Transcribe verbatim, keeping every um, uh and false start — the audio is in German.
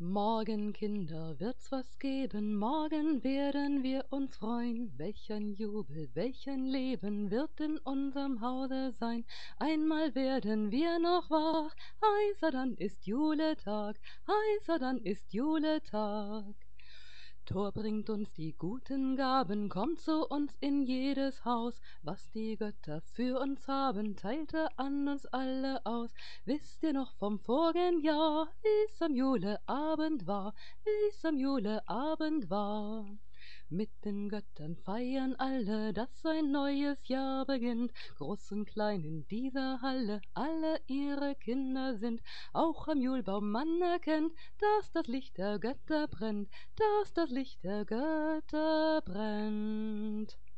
Morgen, Kinder, wird's was geben, morgen werden wir uns freuen. Welch ein Jubel, welch ein Leben wird in unserem Hause sein. Einmal werden wir noch wach, heißer dann ist Juletag, heißer dann ist Juletag. Tor bringt uns die guten Gaben, kommt zu uns in jedes Haus. Was die Götter für uns haben, teilt er an uns alle aus. Wisst ihr noch vom vorigen Jahr, wie's am Juleabend war, wie's am Juleabend war? Mit den Göttern feiern alle, dass ein neues Jahr beginnt. Groß und klein in dieser Halle, alle ihre Kinder sind. Auch am Julbaum man erkennt, dass das Licht der Götter brennt, dass das Licht der Götter brennt.